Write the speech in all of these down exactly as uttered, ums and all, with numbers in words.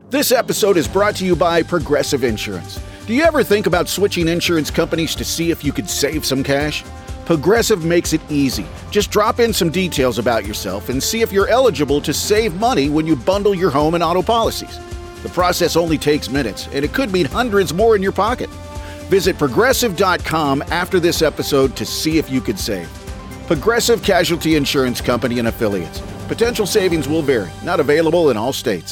This episode is brought to you by Progressive Insurance. Do you ever think about switching insurance companies to see if you could save some cash? Progressive makes it easy. Just drop in some details about yourself and see if you're eligible to save money when you bundle your home and auto policies. The process only takes minutes, and it could mean hundreds more in your pocket. Visit Progressive dot com after this episode to see if you could save. Progressive Casualty Insurance Company and Affiliates. Potential savings will vary. Not available in all states.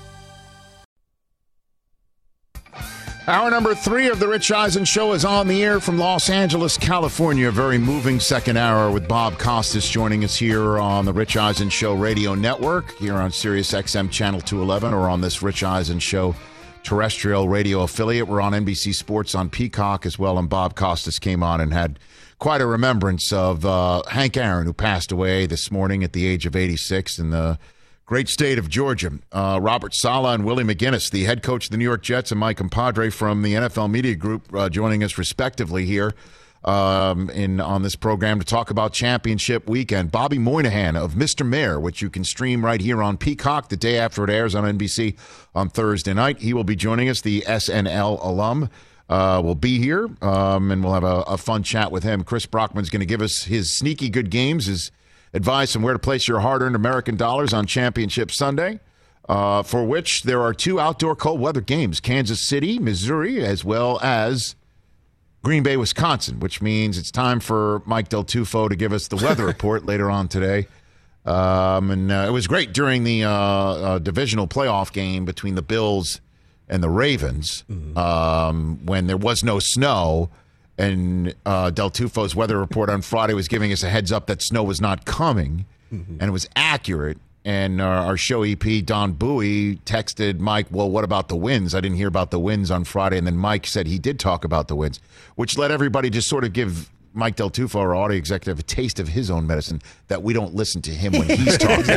Hour number three of the Rich Eisen Show is on the air from Los Angeles, California. A very moving second hour with Bob Costas joining us here on the Rich Eisen Show radio network, here on Sirius X M Channel two eleven, or on this Rich Eisen Show terrestrial radio affiliate. We're on N B C Sports on Peacock as well, and Bob Costas came on and had quite a remembrance of uh, Hank Aaron, who passed away this morning at the age of eighty-six in the great state of Georgia. Uh, Robert Saleh and Willie McGinnis, the head coach of the New York Jets, and Mike Compadre from the N F L Media Group, uh, joining us respectively here um, in on this program to talk about championship weekend. Bobby Moynihan of Mister Mayor, which you can stream right here on Peacock the day after it airs on N B C on Thursday night. He will be joining us. The S N L alum uh, will be here, um, and we'll have a, a fun chat with him. Chris Brockman's going to give us his sneaky good games, his advice on where to place your hard-earned American dollars on Championship Sunday, uh, for which there are two outdoor cold weather games, Kansas City, Missouri, as well as Green Bay, Wisconsin, which means it's time for Mike Del Tufo to give us the weather report later on today. Um, and uh, it was great during the uh, uh, divisional playoff game between the Bills and the Ravens, mm-hmm. um, when there was no snow. And uh, Del Tufo's weather report on Friday was giving us a heads up that snow was not coming, mm-hmm. and it was accurate. And uh, our show E P, Don Bowie, texted Mike, well, what about the winds? I didn't hear about the winds on Friday. And then Mike said he did talk about the winds, which let everybody just sort of give Mike Del Tufo, our audio executive, a taste of his own medicine, that we don't listen to him when he's talking.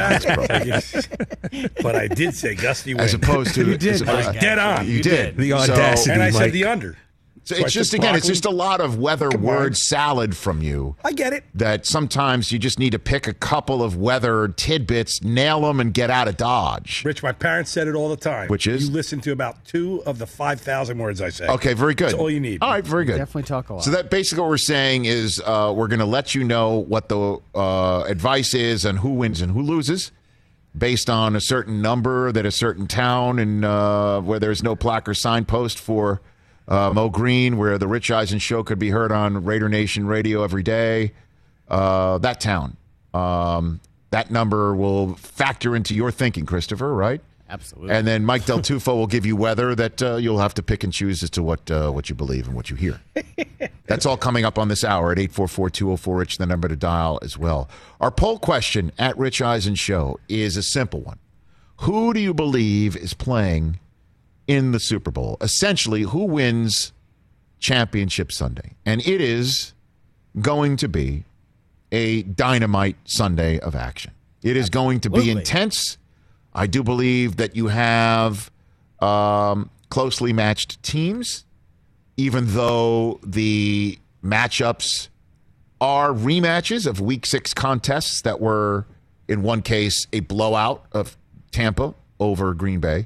But I did say gusty wind. As opposed to... You did. As, uh, dead on. You, you did. did. The audacity, so, And I Mike, said the under. So it's just, again, it's just a lot of weather word salad from you. I get it. That sometimes you just need to pick a couple of weather tidbits, nail them, and get out of Dodge. Rich, my parents said it all the time. Which is? You listen to about two of the five thousand words I say. Okay, very good. That's all you need. All right, very good. Definitely talk a lot. So that basically what we're saying is uh, we're going to let you know what the uh, advice is on who wins and who loses, based on a certain number that a certain town and uh, where there's no plaque or signpost for Uh, Mo Green, where the Rich Eisen Show could be heard on Raider Nation radio every day. Uh, that town. Um, that number will factor into your thinking, Christopher, right? Absolutely. And then Mike Del Tufo will give you weather that uh, you'll have to pick and choose as to what uh, what you believe and what you hear. That's all coming up on this hour at eight four four, two oh four, Rich, the number to dial as well. Our poll question at Rich Eisen Show is a simple one. Who do you believe is playing in the Super Bowl? Essentially, who wins Championship Sunday? And it is going to be a dynamite Sunday of action. It is going to be intense. I do believe that you have um, closely matched teams, even though the matchups are rematches of Week Six contests that were, in one case, a blowout of Tampa over Green Bay,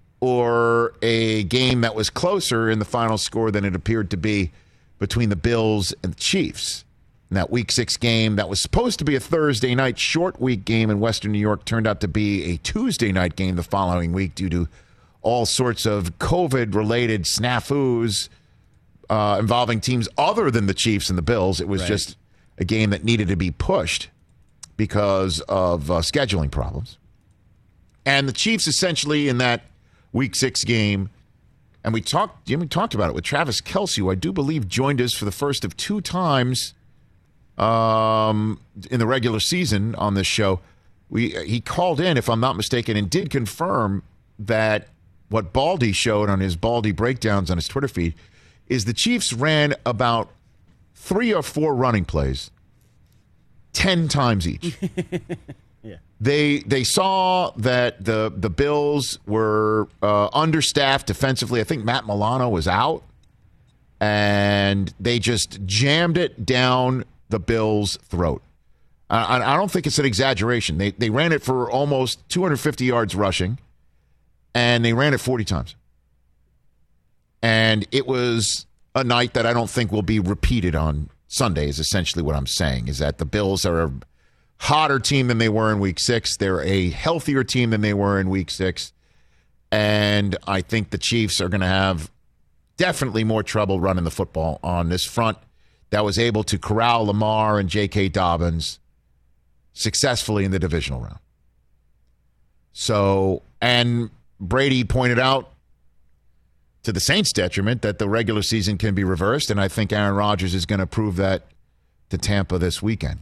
or a game that was closer in the final score than it appeared to be between the Bills and the Chiefs. And that Week Six game that was supposed to be a Thursday night short week game in Western New York turned out to be a Tuesday night game the following week due to all sorts of COVID-related snafus uh, involving teams other than the Chiefs and the Bills. It was right. just a game that needed to be pushed because of uh, scheduling problems. And the Chiefs essentially in that Week Six game, and we talked. Jimmy talked about it with Travis Kelce, who I do believe joined us for the first of two times um, in the regular season on this show. We he called in, if I'm not mistaken, and did confirm that what Baldy showed on his Baldy breakdowns on his Twitter feed is the Chiefs ran about three or four running plays, ten times each. Yeah. They they saw that the the Bills were uh, understaffed defensively. I think Matt Milano was out, and they just jammed it down the Bills' throat. I, I don't think it's an exaggeration. They they ran it for almost two hundred fifty yards rushing, and they ran it forty times. And it was a night that I don't think will be repeated on Sunday, is essentially what I'm saying, is that the Bills are a hotter team than they were in week six. They're a healthier team than they were in week six. And I think the Chiefs are going to have definitely more trouble running the football on this front that was able to corral Lamar and J K. Dobbins successfully in the divisional round. So, and Brady pointed out, to the Saints' detriment, that the regular season can be reversed, and I think Aaron Rodgers is going to prove that to Tampa this weekend.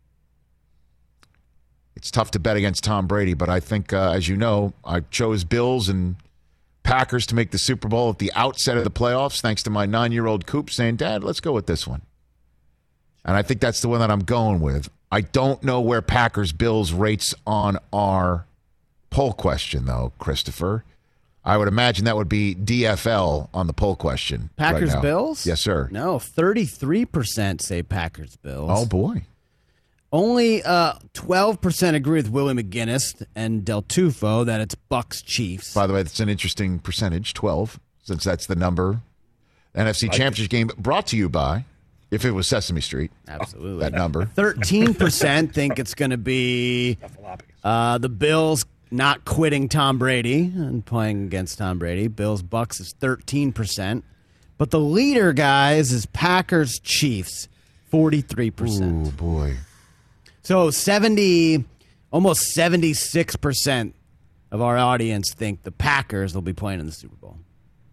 It's tough to bet against Tom Brady, but I think, uh, as you know, I chose Bills and Packers to make the Super Bowl at the outset of the playoffs, thanks to my nine-year-old Coop saying, Dad, let's go with this one. And I think that's the one that I'm going with. I don't know where Packers-Bills rates on our poll question, though, Christopher. I would imagine that would be D F L on the poll question. Packers right Bills? Yes, sir. No, thirty-three percent say Packers Bills. Oh, boy. Only uh, twelve percent agree with Willie McGinnis and Del Tufo that it's Bucks Chiefs. By the way, that's an interesting percentage, twelve, since that's the number. N F C like Championship it. Game brought to you by, if it was Sesame Street. Absolutely. That number. thirteen percent think it's going to be uh, the Bills not quitting Tom Brady and playing against Tom Brady. Bills Bucks is thirteen percent. But the leader, guys, is Packers Chiefs, forty-three percent. Oh, boy. So seventy, almost seventy-six percent of our audience think the Packers will be playing in the Super Bowl.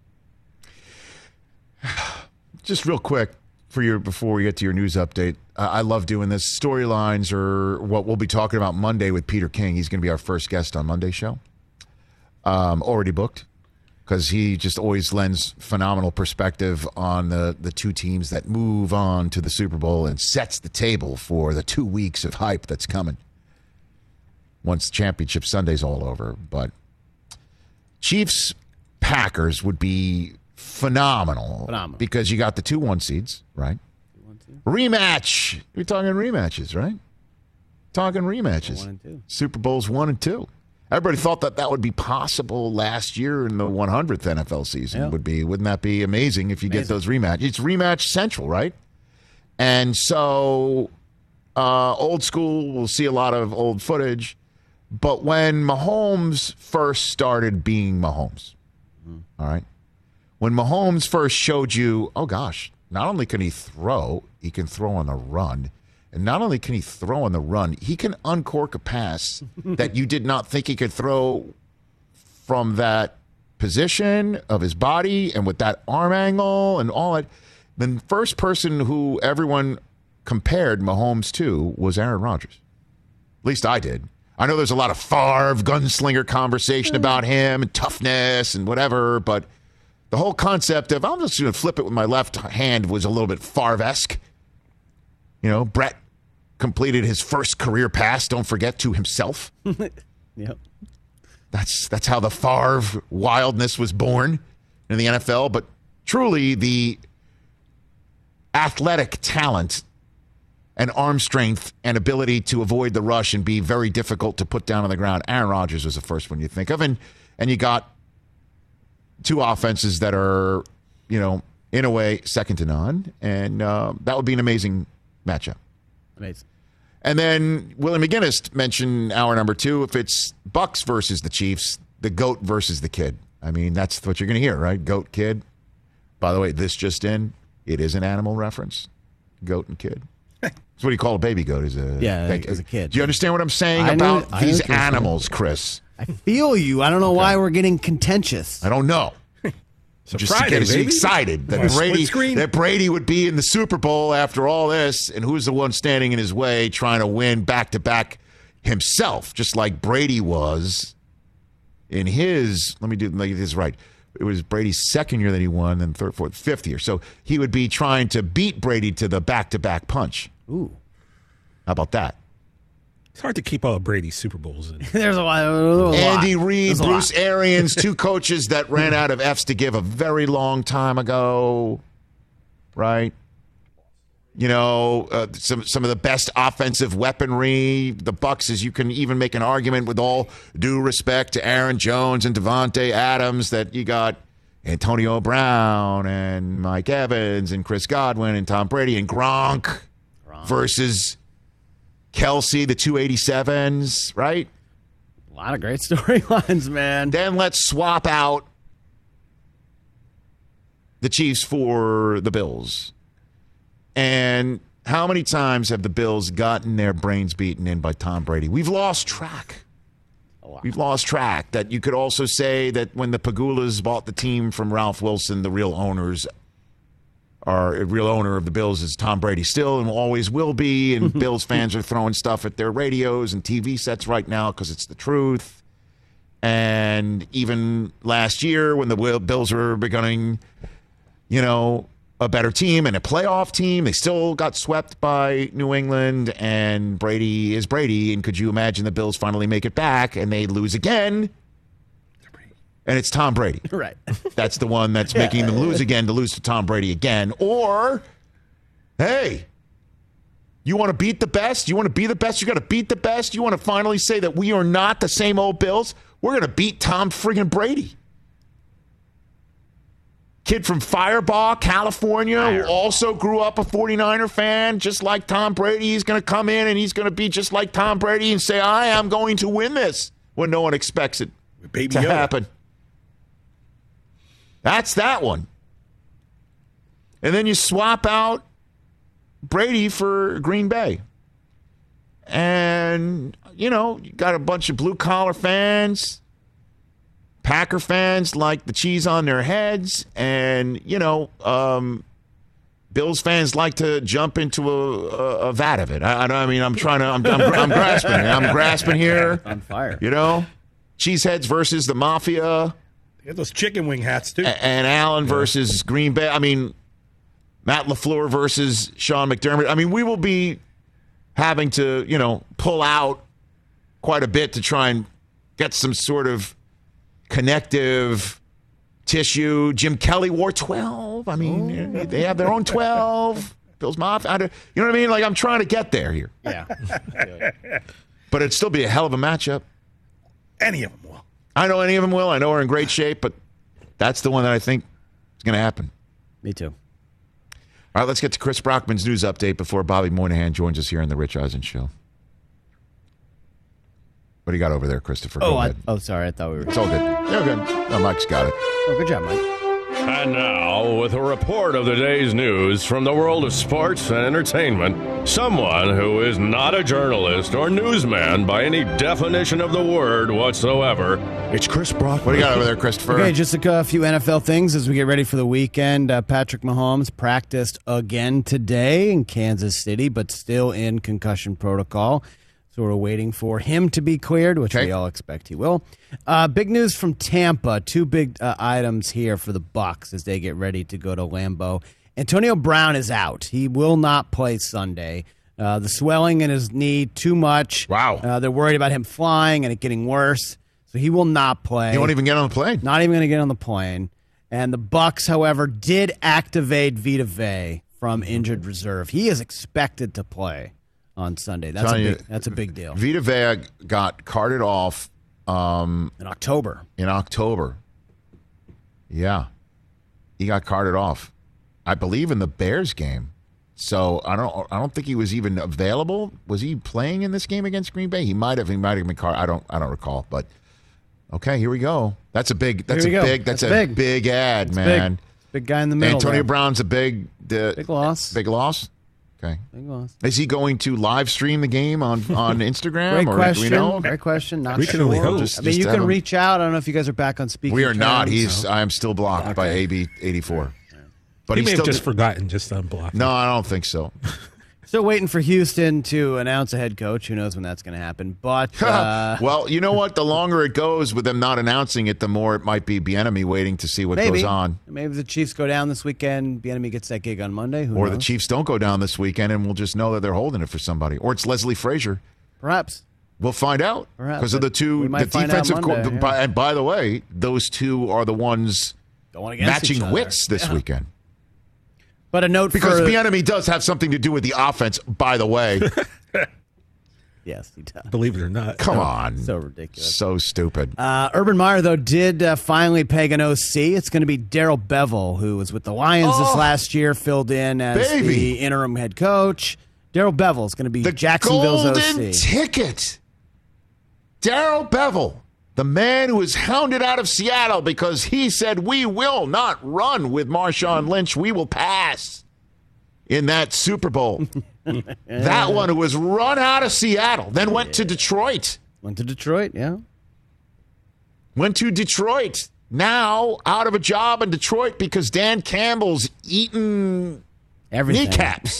Just real quick for your before we get to your news update, uh, I love doing this. Storylines are what we'll be talking about Monday with Peter King. He's going to be our first guest on Monday's show. Um, already booked, because he just always lends phenomenal perspective on the, the two teams that move on to the Super Bowl and sets the table for the two weeks of hype that's coming once Championship Sunday's all over. But Chiefs Packers would be phenomenal, phenomenal. Because you got the two one seeds, right? One, rematch. We're talking rematches, right? Talking rematches. One and two. Super Bowls one and two. Everybody thought that that would be possible last year in the one hundredth N F L season. Yep. Would be, wouldn't that be amazing if you amazing. get those rematches? It's rematch central, right? And so, uh, old school, we'll see a lot of old footage. But when Mahomes first started being Mahomes, mm-hmm. all right, when Mahomes first showed you, oh gosh, not only can he throw, he can throw on the run. And not only can he throw on the run, he can uncork a pass that you did not think he could throw from that position of his body and with that arm angle and all that. The first person who everyone compared Mahomes to was Aaron Rodgers. At least I did. I know there's a lot of Favre gunslinger conversation about him and toughness and whatever, but the whole concept of I'm just going to flip it with my left hand was a little bit Favre-esque. You know, Brett completed his first career pass, don't forget, to himself. Yep. That's that's how the Favre wildness was born in the N F L. But truly, the athletic talent and arm strength and ability to avoid the rush and be very difficult to put down on the ground, Aaron Rodgers was the first one you think of. And, and you got two offenses that are, you know, in a way, second to none. And uh, that would be an amazing matchup. Amazing. And then Willie McGinnis mentioned hour number two. If it's Bucks versus the Chiefs, the GOAT versus the kid. I mean, that's what you're going to hear, right? GOAT, kid. By the way, this just in, it is an animal reference. Goat and kid. That's what do you call a baby goat? Is a yeah, as a kid. Do you understand what I'm saying I about knew, these animals, Chris? I feel you. I don't know okay. why we're getting contentious. I don't know. So Just Friday, to get us baby. excited that Brady, that Brady would be in the Super Bowl after all this, and who's the one standing in his way trying to win back-to-back himself, just like Brady was in his, let me do make this right, it was Brady's second year that he won, then third, fourth, fifth year. So he would be trying to beat Brady to the back-to-back punch. Ooh. How about that? It's hard to keep all of Brady's Super Bowls in. There's a lot. A Andy lot. Reid, Bruce Arians, two coaches that ran out of F's to give a very long time ago, right? You know, uh, some some of the best offensive weaponry. The Bucs, as you can even make an argument with all due respect to Aaron Jones and Devontae Adams, that you got Antonio Brown and Mike Evans and Chris Godwin and Tom Brady and Gronk, Gronk. versus Kelsey, the two eighty-sevens, right? A lot of great storylines, man. Then let's swap out the Chiefs for the Bills. And how many times have the Bills gotten their brains beaten in by Tom Brady? We've lost track. We've lost track. That you could also say that when the Pagulas bought the team from Ralph Wilson, the real owners are a real owner of the Bills is Tom Brady still and always will be. And Bills fans are throwing stuff at their radios and T V sets right now because it's the truth. And even last year when the Bills were becoming, you know, a better team and a playoff team, they still got swept by New England, and Brady is Brady. And could you imagine the Bills finally make it back and they lose again? And it's Tom Brady. Right. That's the one that's making them lose again, to lose to Tom Brady again. Or, hey, you want to beat the best? You want to be the best? You got to beat the best? You want to finally say that we are not the same old Bills? We're going to beat Tom friggin' Brady. Kid from Firebaugh, California, Firebaugh. who also grew up a forty-niner fan, just like Tom Brady. He's going to come in and he's going to be just like Tom Brady and say, I am going to win this when no one expects it Baby to Yoda. happen. That's that one. And then you swap out Brady for Green Bay. And, you know, you got a bunch of blue-collar fans, Packer fans like the cheese on their heads, and, you know, um, Bills fans like to jump into a, a, a vat of it. I, I mean, I'm trying to, I'm, I'm, I'm grasping. I'm grasping here. On fire. You know, cheeseheads versus the Mafia. They got those chicken wing hats, too. A- and Allen yeah. versus Green Bay. I mean, Matt LaFleur versus Sean McDermott. I mean, we will be having to, you know, pull out quite a bit to try and get some sort of connective tissue. Jim Kelly wore twelve. I mean, oh. they have their own twelve. Bills Mafia. You know what I mean? Like, I'm trying to get there here. Yeah. But it'd still be a hell of a matchup. Any of them will. I know any of them will. I know we're in great shape, but that's the one that I think is going to happen. Me too. All right, let's get to Chris Brockman's news update before Bobby Moynihan joins us here on the Rich Eisen Show. What do you got over there, Christopher? Oh, Go I, ahead. oh, sorry. I thought we were. It's all good. You're good. No, Mike's got it. Oh, good job, Mike. And now, with a report of the day's news from the world of sports and entertainment, someone who is not a journalist or newsman by any definition of the word whatsoever, it's Chris Brockman. What do you got over there, Christopher? Okay, just a few N F L things as we get ready for the weekend. Uh, Patrick Mahomes practiced again today in Kansas City, but still in concussion protocol. So we're waiting for him to be cleared, which okay. we all expect he will. Uh, big news from Tampa. Two big uh, items here for the Bucs as they get ready to go to Lambeau. Antonio Brown is out. He will not play Sunday. Uh, the swelling in his knee, too much. Wow. Uh, they're worried about him flying and it getting worse. So he will not play. He won't even get on the plane. Not even going to get on the plane. And the Bucs, however, did activate Vita Vea from injured reserve. He is expected to play on Sunday. That's a big, you, that's a big deal. Vita Vea got carted off um, in October. In October, yeah, he got carted off. I believe in the Bears game. So I don't. I don't think he was even available. Was he playing in this game against Green Bay? He might have. He might have been carted. I don't. I don't recall. But okay, here we go. That's a big. That's a go. big. That's, that's a big, big ad, that's man. Big. Big guy in the middle. Antonio there. Brown's a big. Uh, big loss. Big loss. Okay. Big loss. Is he going to live stream the game on, on Instagram? Great or question. Do we know? Great question. Not we sure. can only hope. Just, I mean, just you can him. reach out. I don't know if you guys are back on speaking. We are terms, not. He's. so. I am still blocked okay. by A B eighty-four. But he he's may still have just forgotten just to unblock. No, I don't think so. Still waiting for Houston to announce a head coach. Who knows when that's going to happen? But uh, well, you know what? The longer it goes with them not announcing it, the more it might be Bieniemy waiting to see what maybe. goes on. Maybe the Chiefs go down this weekend. Bieniemy gets that gig on Monday. Who or knows? the Chiefs don't go down this weekend, and we'll just know that they're holding it for somebody. Or it's Leslie Frazier. Perhaps. We'll find out Perhaps. because of the two We the might find out defensive. Monday, co- yeah. by, and by the way, those two are the ones Going against each matching other. wits this Yeah. weekend. But a note because for Bieniemy does have something to do with the offense, by the way. Yes, he does. Believe it or not. Come on. So ridiculous. So stupid. Uh, Urban Meyer, though, did uh, finally peg an O C. It's going to be Darrell Bevel, who was with the Lions Oh, this last year, filled in as baby. the interim head coach. Darrell Bevel is going to be The Jacksonville's golden O C. ticket. Darrell Bevel, the man who was hounded out of Seattle because he said, we will not run with Marshawn Lynch. We will pass in that Super Bowl. That one who was run out of Seattle, then went to Detroit. Went to Detroit, yeah. Went to Detroit. Now out of a job in Detroit because Dan Campbell's eating Everything. kneecaps.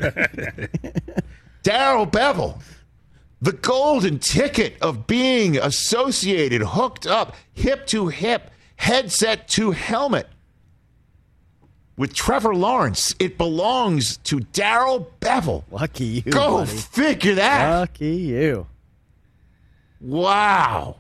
Darrell Bevel, the golden ticket of being associated, hooked up, hip to hip, headset to helmet with Trevor Lawrence. It belongs to Darrell Bevel. Lucky you, Go buddy. figure that. Lucky you. Wow.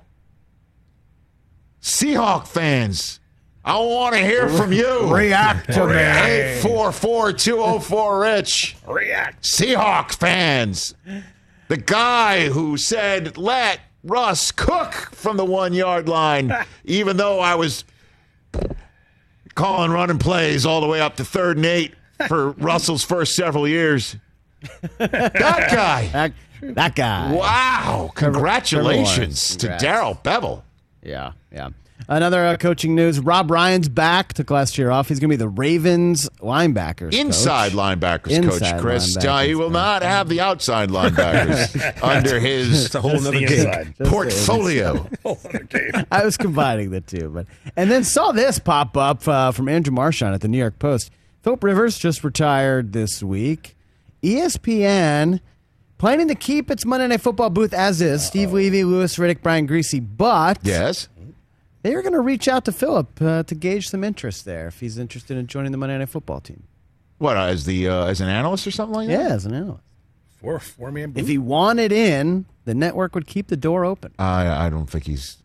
Seahawk fans, I want to hear from you. React to me. eight four four, two oh four, Rich. React. Seahawk fans, the guy who said, let Russ cook from the one-yard line, even though I was calling running plays all the way up to third and eight for Russell's first several years. That guy. That, that guy. Wow. Congratulations to Congrats. Darrell Bevel. Yeah, yeah. Another uh, coaching news. Rob Ryan's back. Took last year off. He's going to be the Ravens linebackers Inside coach. linebackers Inside coach, Chris. linebackers Uh, he will coach. not have the outside linebackers under his It's a whole That's nother the gig. inside. portfolio. Whole other game. I was combining the two, but and then saw this pop up uh, from Andrew Marchand at the New York Post. Philip Rivers just retired this week. E S P N planning to keep its Monday Night Football booth as is. Steve Levy, Louis Riddick, Brian Greasy, but Yes. they are going to reach out to Philip uh, to gauge some interest there if he's interested in joining the Monday Night Football team. What, uh, as the uh, as an analyst or something like that? Yeah, as an analyst. Four, four man booth. If he wanted in, the network would keep the door open. I I don't think he's.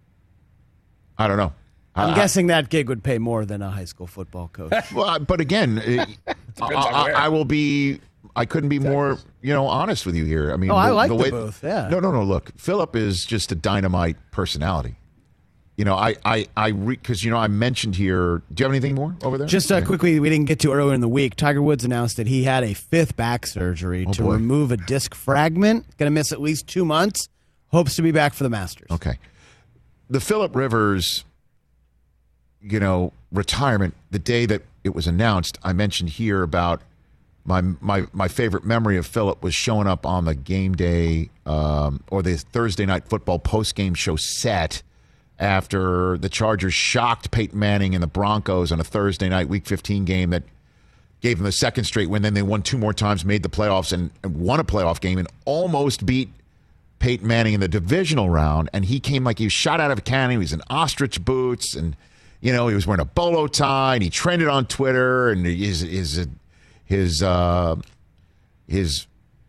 I don't know. I'm I, guessing that gig would pay more than a high school football coach. I, well, but again, it, I, Depends on I, where. I will be. I couldn't be more, you know, honest with you here. I mean, Oh, I like the way, booth, yeah. No, no, no. Look, Philip is just a dynamite personality. You know, I, I, I, because you know, I mentioned here. Do you have anything more over there? Just uh, quickly, we didn't get to earlier in the week. Tiger Woods announced that he had a fifth back surgery Oh, to boy. remove a disc fragment. Going to miss at least two months. Hopes to be back for the Masters. Okay. The Philip Rivers, you know, retirement, the day that it was announced, I mentioned here about my my my favorite memory of Philip was showing up on the game day um, or the Thursday night football post-game show set after the Chargers shocked Peyton Manning and the Broncos on a Thursday night Week fifteen game that gave them the second straight win. Then they won two more times, made the playoffs, and, and won a playoff game and almost beat Peyton Manning in the divisional round. And he came like he was shot out of a cannon. He was in ostrich boots, and you know he was wearing a bolo tie, and he trended on Twitter, and his his his uh, his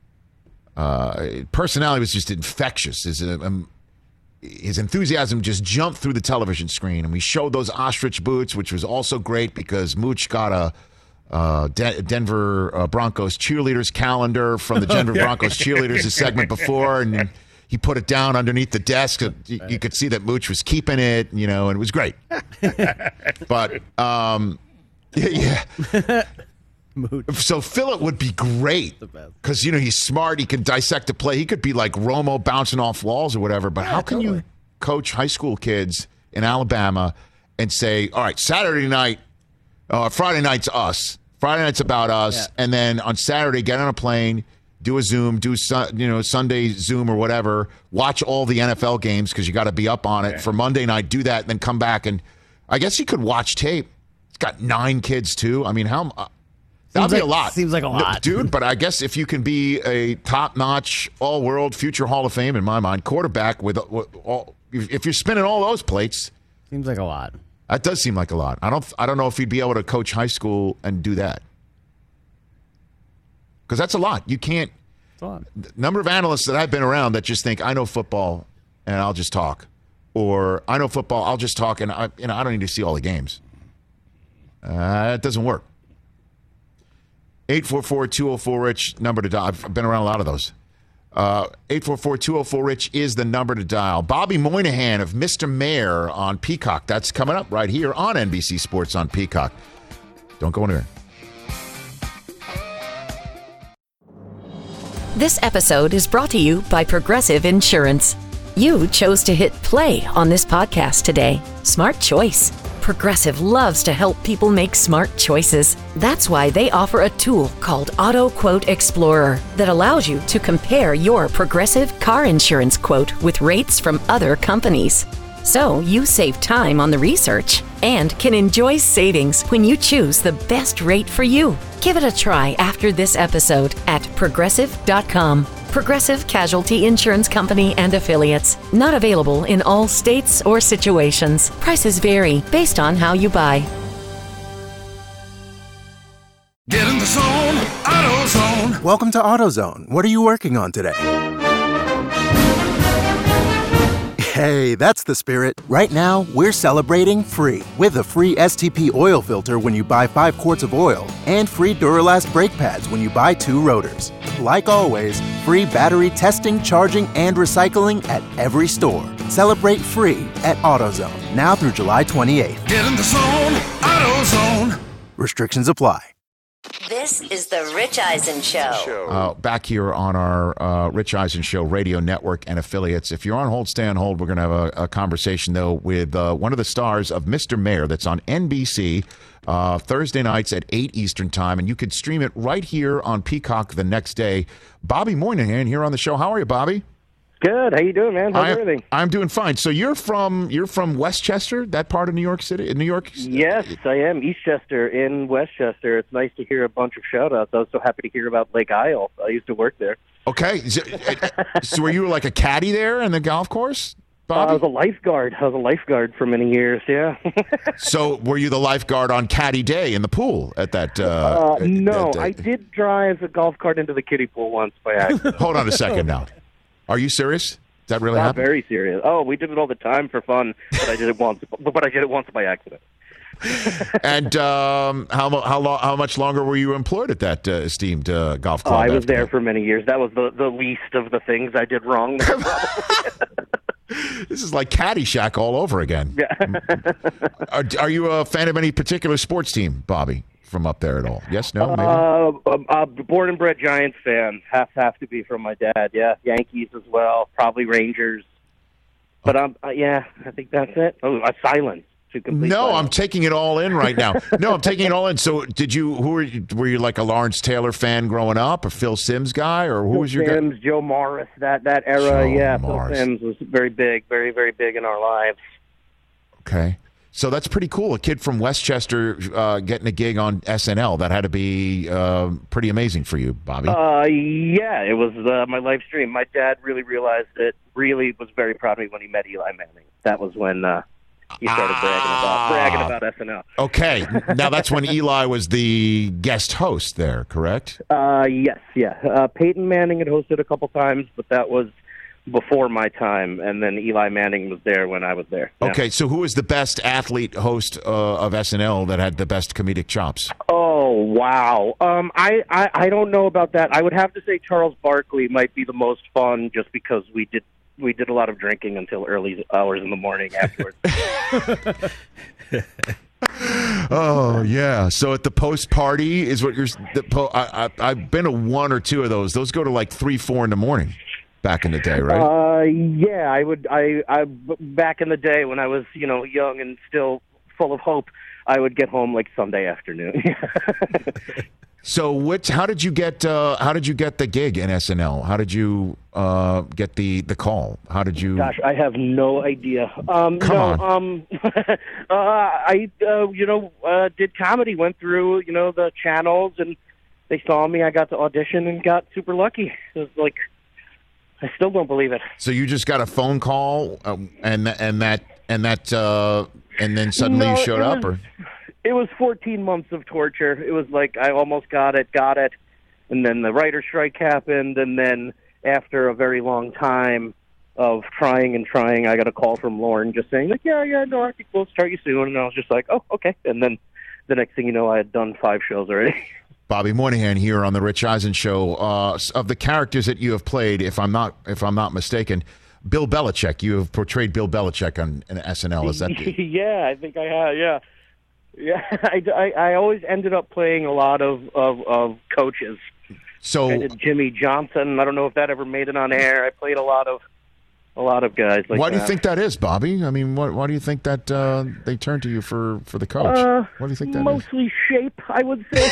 uh, personality was just infectious. His um, his enthusiasm just jumped through the television screen, and we showed those ostrich boots, which was also great because Mooch got a uh, De- Denver uh, Broncos cheerleaders calendar from the Denver Broncos cheerleaders a segment before, and he put it down underneath the desk. You, you could see that Mooch was keeping it, you know, and it was great. But um, yeah, yeah. So Philip would be great because, you know, he's smart. He can dissect a play. He could be like Romo bouncing off walls or whatever. But how can you coach high school kids in Alabama and say, all right, Saturday night, uh, Friday night's us. Friday night's about us. Yeah. And then on Saturday, get on a plane, do a Zoom, do sun, you know, Sunday Zoom or whatever. Watch all the N F L games because you got to be up on it for Monday night. Do that and then come back. And I guess he could watch tape. He's got nine kids, too. I mean, how... Uh, That'll be like- a lot. seems like a No, lot. dude, but I guess if you can be a top-notch, all-world, future Hall of Fame, in my mind, quarterback with, with all, if you're spinning all those plates, Seems like a lot. that does seem like a lot. I don't, I don't know if he'd be able to coach high school and do that because that's a lot. You can't. It's a lot. The number of analysts that I've been around that just think I know football and I'll just talk, or I know football, I'll just talk, and I, you know, I don't need to see all the games. Uh, it doesn't work. eight four four, two oh four, RICH, number to dial. I've been around a lot of those. Uh, eight four four, two oh four, RICH is the number to dial. Bobby Moynihan of Mister Mayor on Peacock. That's coming up right here on N B C Sports on Peacock. Don't go anywhere. This episode is brought to you by Progressive Insurance. You chose to hit play on this podcast today. Smart choice. Progressive loves to help people make smart choices. That's why they offer a tool called Auto Quote Explorer that allows you to compare your Progressive car insurance quote with rates from other companies. So you save time on the research and can enjoy savings when you choose the best rate for you. Give it a try after this episode at progressive dot com. Progressive Casualty Insurance Company and Affiliates. Not available in all states or situations. Prices vary based on how you buy. Get in the zone, AutoZone. Welcome to AutoZone. What are you working on today? Hey, that's the spirit. Right now, we're celebrating free with a free S T P oil filter when you buy five quarts of oil and free Duralast brake pads when you buy two rotors. Like always, free battery testing, charging, and recycling at every store. Celebrate free at AutoZone, now through July twenty-eighth. Get in the zone, AutoZone. Restrictions apply. This is the Rich Eisen Show. Uh, back here on our uh, Rich Eisen Show radio network and affiliates. If you're on hold, stay on hold. We're going to have a, a conversation, though, with uh, one of the stars of Mister Mayor that's on N B C uh, Thursday nights at eight Eastern Time. And you could stream it right here on Peacock the next day. Bobby Moynihan here on the show. How are you, Bobby? Good. How you doing, man? How's I, everything? I'm doing fine. So you're from you're from Westchester, that part of New York City, in New York? Yes, I am. Eastchester in Westchester. It's nice to hear a bunch of shout-outs. I was so happy to hear about Lake Isle. I used to work there. Okay. So, so were you like a caddy there in the golf course, Bobby? Uh, I was a lifeguard. I was a lifeguard for many years, yeah. So were you the lifeguard on caddy day in the pool at that? Uh, uh, no, that, uh, I did drive a golf cart into the kiddie pool once by accident. Hold on a second now. Are you serious? Does that really Not happen? very serious. Oh, we did it all the time for fun, but I did it once. But I did it once by accident. And um, how how long, how much longer were you employed at that uh, esteemed uh, golf club? Oh, I was there that? for many years. That was the, the least of the things I did wrong. This is like Caddyshack all over again. Yeah. are, are you a fan of any particular sports team, Bobby, from up there at all? Yes, no, maybe? Uh, I'm, I'm born and bred Giants fan. Have have to be from my dad. Yeah, Yankees as well. Probably Rangers. But um, uh, yeah, I think that's it. Oh, a silence. To complete no, silence. I'm taking it all in right now. No, I'm taking it all in. So, did you? Who were you? Were you like a Lawrence Taylor fan growing up, or Phil Simms guy, or who Phil was your Simms, guy? Joe Morris, that that era. Joe yeah, Morris. Phil Simms was very big, very very big in our lives. Okay. So that's pretty cool. A kid from Westchester uh, getting a gig on S N L. That had to be uh, pretty amazing for you, Bobby. Uh, yeah, it was uh, my life stream. My dad really realized it. Really was very proud of me when he met Eli Manning. That was when uh, he started bragging about bragging about S N L. Okay. Now that's when Eli was the guest host there, correct? Uh, yes, yeah. Uh, Peyton Manning had hosted a couple times, but that was before my time, and then Eli Manning was there when I was there. Yeah. Okay, so who is the best athlete host uh, of S N L that had the best comedic chops? Oh, wow. Um, I, I, I don't know about that. I would have to say Charles Barkley might be the most fun just because we did we did a lot of drinking until early hours in the morning afterwards. Oh yeah. So at the post party is what you're. The po- I, I, I've been to one or two of those. Those go to like three, four in the morning. Back in the day, right? Uh, yeah, I would. I, I back in the day when I was, you know, young and still full of hope, I would get home like Sunday afternoon. So, which? How did you get? Uh, how did you get the gig in S N L? How did you uh, get the, the call? How did you? Gosh, I have no idea. Um, Come no, on. Um, uh, I, uh, you know, uh, did comedy. Went through, you know, the channels, and they saw me. I got to audition and got super lucky. It was like, I still don't believe it. So you just got a phone call, um, and and that and that uh, and then suddenly No, you showed it up, was- or It was fourteen months of torture. It was like I almost got it, got it, and then the writer's strike happened, and then after a very long time of trying and trying, I got a call from Lauren just saying, like, yeah, yeah, no, I think we'll start you soon. And I was just like, oh, okay. And then the next thing you know, I had done five shows already. Bobby Moynihan here on the Rich Eisen Show. Uh, of the characters that you have played, if I'm not if I'm not mistaken, Bill Belichick. You have portrayed Bill Belichick on, on S N L. Is that? Yeah, I think I have. Yeah, yeah. I, I, I always ended up playing a lot of of, of coaches. So I did Jimmy Johnson. I don't know if that ever made it on air. I played a lot of a lot of guys. Like why do that. you think that is, Bobby? I mean, why, why do you think that uh, they turn to you for, for the coach? Uh, what do you think that mostly is? shape, I would say.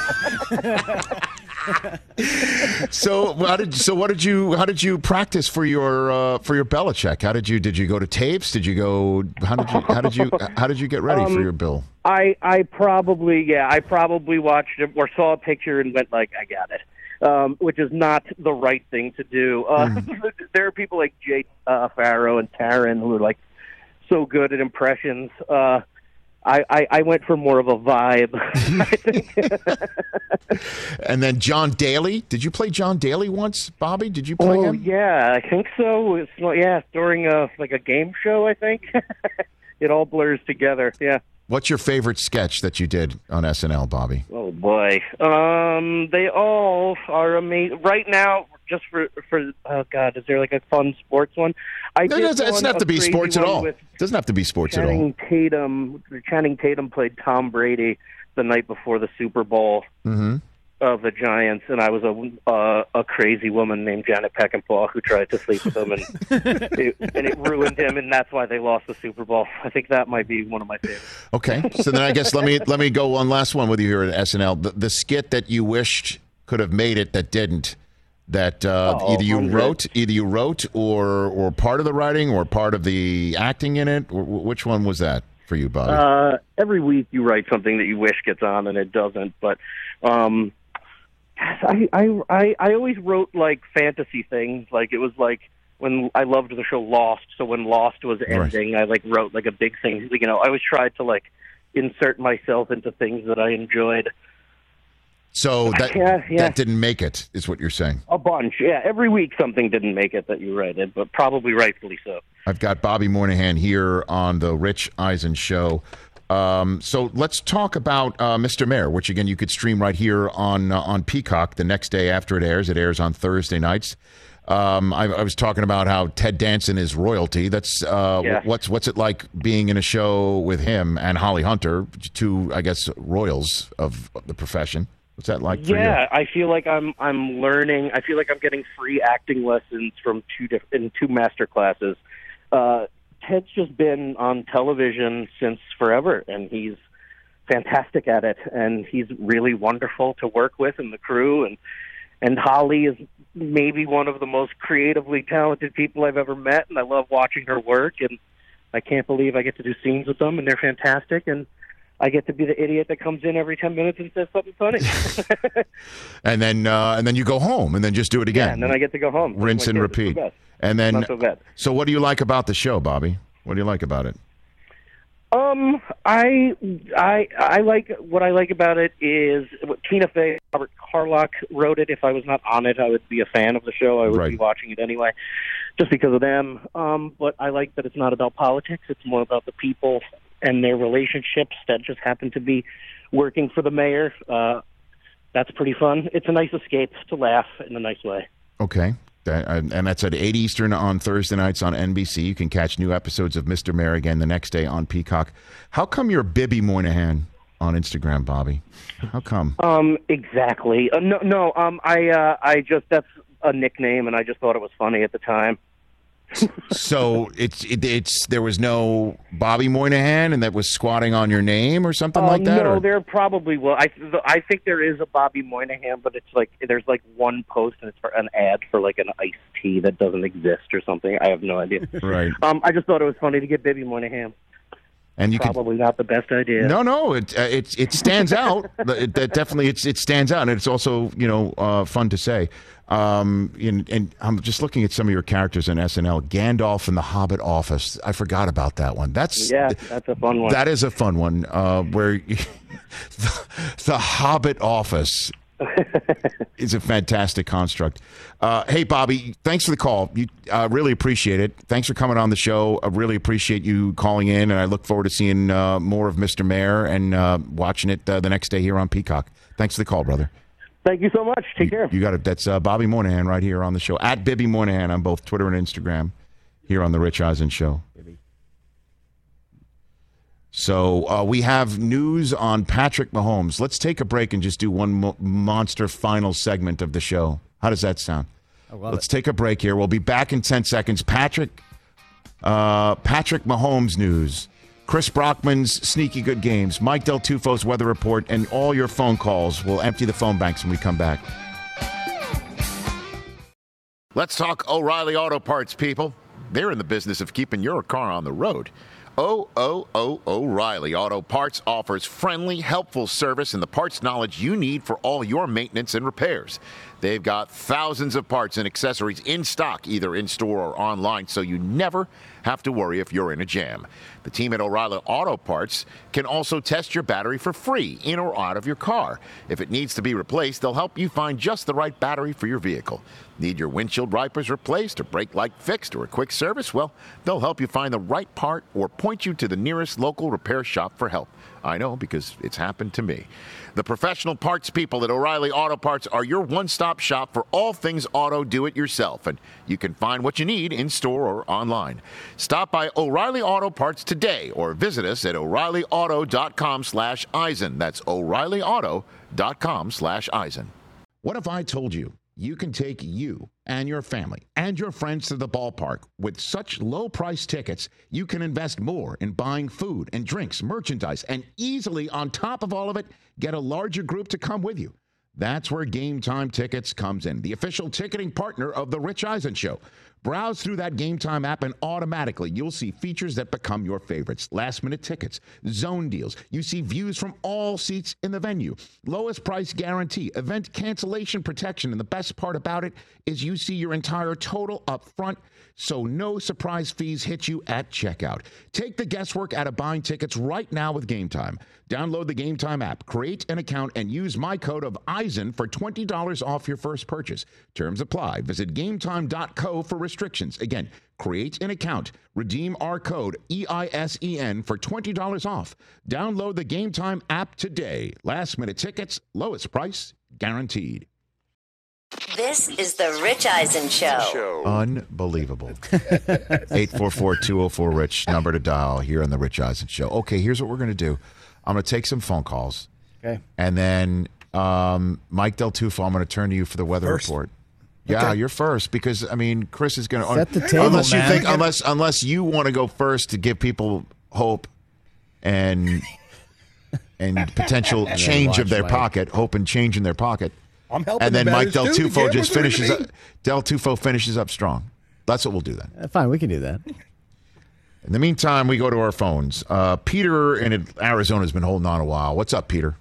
so how did so what did you how did you practice for your uh, for your Belichick? How did you did you go to tapes? Did you go? How did you how did you how did you get ready um, for your Bill? I I probably yeah I probably watched it or saw a picture and went like I got it. Um, which is not the right thing to do. Uh, mm. There are people like Jay uh, Farrow and Taryn who are like so good at impressions. Uh, I, I, I went for more of a vibe. I think. And then John Daly. Did you play John Daly once, Bobby? Did you play oh, him? Yeah, I think so. It's, yeah, during a like a game show. I think it all blurs together. Yeah. What's your favorite sketch that you did on S N L, Bobby? Oh boy, um, they all are amazing. Right now, just for for oh god, is there like a fun sports one? I no, did it doesn't have to be sports at all. It doesn't have to be sports at all. Channing Tatum, Channing Tatum played Tom Brady the night before the Super Bowl mm-hmm. of the Giants, and I was a uh, a crazy woman named Janet Peckinpah who tried to sleep with him, and it, and it ruined him, and that's why they lost the Super Bowl. I think that might be one of my favorites. Okay, so then I guess let me let me go one last one with you here at S N L. The, the skit that you wished could have made it that didn't. That uh, oh, either you one hundred wrote, either you wrote, or or part of the writing, or part of the acting in it. Or, which one was that for you, Bobby? Uh, every week you write something that you wish gets on, and it doesn't. But um, I, I I I always wrote like fantasy things. Like it was like when I loved the show Lost. So when Lost was ending, right. I like wrote like a big thing. You know, I always tried to like insert myself into things that I enjoyed. So that yeah, yeah. that didn't make it, is what you're saying? A bunch, yeah. Every week something didn't make it that you rated, but probably rightfully so. I've got Bobby Moynihan here on the Rich Eisen Show. Um, so let's talk about uh, Mister Mayor, which again you could stream right here on uh, on Peacock the next day after it airs. It airs on Thursday nights. Um, I, I was talking about how Ted Danson is royalty. That's uh, yeah. what's what's it like being in a show with him and Holly Hunter, two I guess royals of the profession. What's that like for yeah, you? I feel like I'm I'm learning. I feel like I'm getting free acting lessons from two different in two master classes. Uh, Ted's just been on television since forever, and he's fantastic at it. And he's really wonderful to work with, and the crew. And and Holly is maybe one of the most creatively talented people I've ever met, and I love watching her work. And I can't believe I get to do scenes with them, and they're fantastic. And I get to be the idiot that comes in every ten minutes and says something funny. and then uh, and then you go home and then just do it again. Yeah, and then I get to go home. Rinse and repeat. And then, not so bad. So what do you like about the show, Bobby? What do you like about it? Um, I I I like what I like about it is what Tina Fey, Robert Carlock wrote it. If I was not on it, I would be a fan of the show. I would right. be watching it anyway, just because of them. Um, but I like that it's not about politics. It's more about the people and their relationships that just happen to be working for the mayor. Uh, that's pretty fun. It's a nice escape to laugh in a nice way. Okay. That, and that's at eight Eastern on Thursday nights on N B C. You can catch new episodes of Mister Mayor again the next day on Peacock. How come you're Bibby Moynihan on Instagram, Bobby? How come? Um, exactly. Uh, no, no. Um, I, uh, I just that's a nickname, and I just thought it was funny at the time. So it's it, it's there was no Bobby Moynihan, and that was squatting on your name or something uh, like that. No, or? there probably will. I th- I think there is a Bobby Moynihan, but it's like there's like one post and it's for an ad for like an iced tea that doesn't exist or something. I have no idea. Right. Um, I just thought it was funny to get Bibby Moynihan. And you probably could, not the best idea. No, no, it uh, it it stands out. it, that definitely it's it stands out, and it's also you know uh, fun to say. Um, and, and I'm just looking at some of your characters in S N L. Gandalf in the Hobbit office. I forgot about that one. That's yeah, that's a fun one. That is a fun one. Uh, where you, the, the Hobbit office. It's a fantastic construct. Uh, hey, Bobby, thanks for the call. You uh, really appreciate it. Thanks for coming on the show. I really appreciate you calling in, and I look forward to seeing uh, more of Mister Mayor and uh, watching it uh, the next day here on Peacock. Thanks for the call, brother. Thank you so much. Take you, care. You got it. That's uh, Bobby Moynihan right here on the show. At Bibby Moynihan on both Twitter and Instagram here on The Rich Eisen Show. So uh, we have news on Patrick Mahomes. Let's take a break and just do one mo- monster final segment of the show. How does that sound? I love Let's it. take a break here. We'll be back in ten seconds. Patrick, uh, Patrick Mahomes news. Chris Brockman's sneaky good games. Mike Del Tufo's weather report, and all your phone calls. We'll empty the phone banks when we come back. Let's talk O'Reilly Auto Parts, people. They're in the business of keeping your car on the road. O O O O'Reilly Auto Parts offers friendly, helpful service and the parts knowledge you need for all your maintenance and repairs. They've got thousands of parts and accessories in stock, either in-store or online, so you never have to worry if you're in a jam. The team at O'Reilly Auto Parts can also test your battery for free, in or out of your car. If it needs to be replaced, they'll help you find just the right battery for your vehicle. Need your windshield wipers replaced or brake light fixed or a quick service? Well, they'll help you find the right part or point you to the nearest local repair shop for help. I know, because it's happened to me. The professional parts people at O'Reilly Auto Parts are your one-stop shop for all things auto do-it-yourself, and you can find what you need in-store or online. Stop by O'Reilly Auto Parts today or visit us at O'Reilly Auto dot com slash Eisen. That's O'Reilly Auto dot com slash Eisen. What if I told you you can take you and your family and your friends to the ballpark with such low price tickets, you can invest more in buying food and drinks, merchandise, and easily, on top of all of it, get a larger group to come with you. That's where Game Time Tickets comes in, the official ticketing partner of The Rich Eisen Show. Browse through that Game Time app and automatically you'll see features that become your favorites. Last-minute tickets, zone deals. You see views from all seats in the venue. Lowest price guarantee, event cancellation protection. And the best part about it is you see your entire total up front, so no surprise fees hit you at checkout. Take the guesswork out of buying tickets right now with Game Time. Download the Game Time app, create an account, and use my code of Eisen for twenty dollars off your first purchase. Terms apply. Visit game time dot co for restrictions. Again, create an account, redeem our code E I S E N for twenty dollars off. Download the Game Time app today. Last minute tickets, lowest price, guaranteed. This is the Rich Eisen Show. Unbelievable. eight four four, two oh four, RICH, number to dial here on the Rich Eisen Show. Okay, here's what we're going to do. I'm going to take some phone calls. Okay. And then um, Mike Del Tufo, I'm going to turn to you for the weather First. report. Yeah, Okay. you're first because, I mean, Chris is going to... Set the table, unless man. You think, unless, unless you want to go first to give people hope and and potential then change of watch their Mike. pocket, hope and change in their pocket. I'm helping And then the Mike Del batters, too. Tufo The just gamblers are finishes gonna up, Del Tufo finishes up strong. That's what we'll do then. Uh, fine, we can do that. In the meantime, we go to our phones. Uh, Peter in Arizona has been holding on a while. What's up, Peter?